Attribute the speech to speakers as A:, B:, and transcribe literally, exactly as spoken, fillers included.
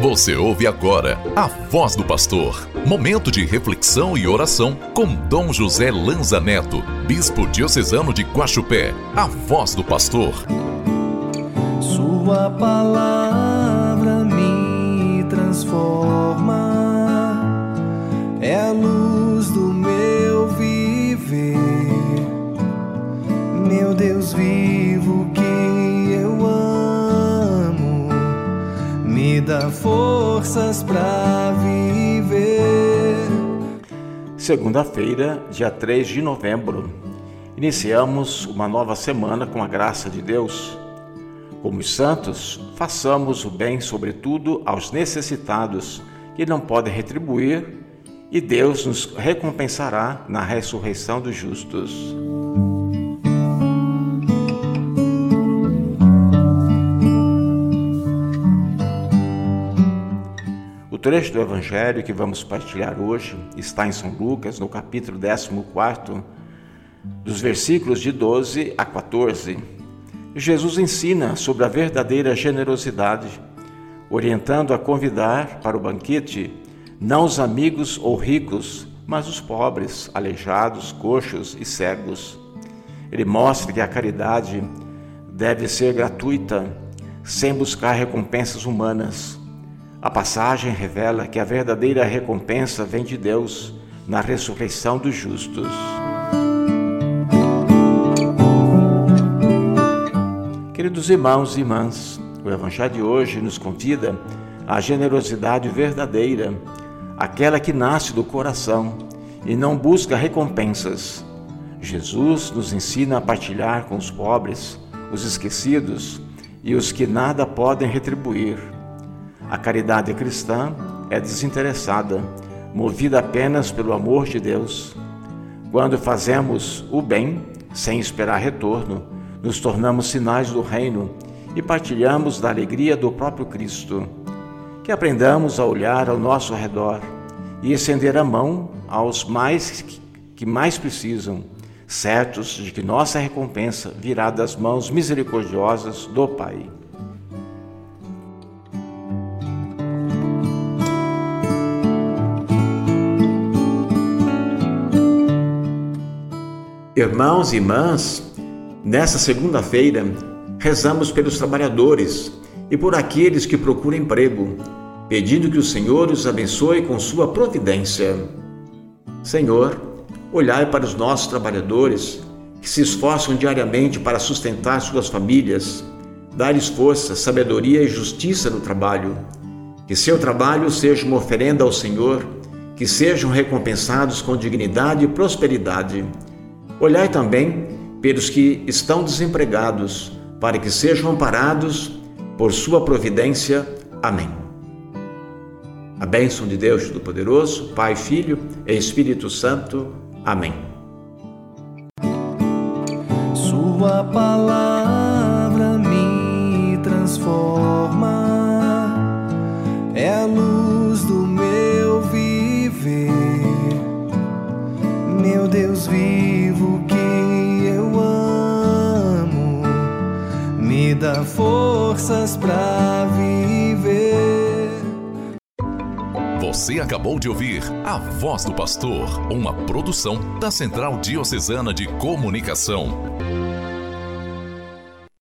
A: Você ouve agora a Voz do Pastor. Momento de reflexão e oração com Dom José Lanza Neto, Bispo Diocesano de Guaxupé. A Voz do Pastor.
B: Sua palavra me transforma, é a luz do meu viver. Meu Deus vivo que eu amo, me dá forças para viver.
C: Segunda-feira, dia três de novembro. Iniciamos uma nova semana com a graça de Deus. Como os santos, façamos o bem, sobretudo, aos necessitados, que não podem retribuir, e Deus nos recompensará na ressurreição dos justos. O trecho do Evangelho que vamos partilhar hoje está em São Lucas, no capítulo décimo quarto, dos versículos de doze a quatorze. Jesus ensina sobre a verdadeira generosidade, orientando a convidar para o banquete não os amigos ou ricos, mas os pobres, aleijados, coxos e cegos. Ele mostra que a caridade deve ser gratuita, sem buscar recompensas humanas. A passagem revela que a verdadeira recompensa vem de Deus na ressurreição dos justos. Queridos irmãos e irmãs, o Evangelho de hoje nos convida à generosidade verdadeira, aquela que nasce do coração e não busca recompensas. Jesus nos ensina a partilhar com os pobres, os esquecidos e os que nada podem retribuir. A caridade cristã é desinteressada, movida apenas pelo amor de Deus. Quando fazemos o bem, sem esperar retorno, nos tornamos sinais do reino e partilhamos da alegria do próprio Cristo. Que aprendamos a olhar ao nosso redor e estender a mão aos mais que mais precisam, certos de que nossa recompensa virá das mãos misericordiosas do Pai. Irmãos e irmãs, nesta segunda-feira, rezamos pelos trabalhadores e por aqueles que procuram emprego, pedindo que o Senhor os abençoe com sua providência. Senhor, olhai para os nossos trabalhadores que se esforçam diariamente para sustentar suas famílias, dai-lhes força, sabedoria e justiça no trabalho. Que seu trabalho seja uma oferenda ao Senhor, que sejam recompensados com dignidade e prosperidade. Olhai também pelos que estão desempregados, para que sejam amparados por sua providência. Amém. A bênção de Deus Todo-Poderoso, Pai, Filho e Espírito Santo. Amém.
B: Sua palavra me transforma, é a luz do meu viver. Meu Deus vivo que eu amo, me dá forças para viver.
A: Você acabou de ouvir A Voz do Pastor, uma produção da Central Diocesana de Comunicação.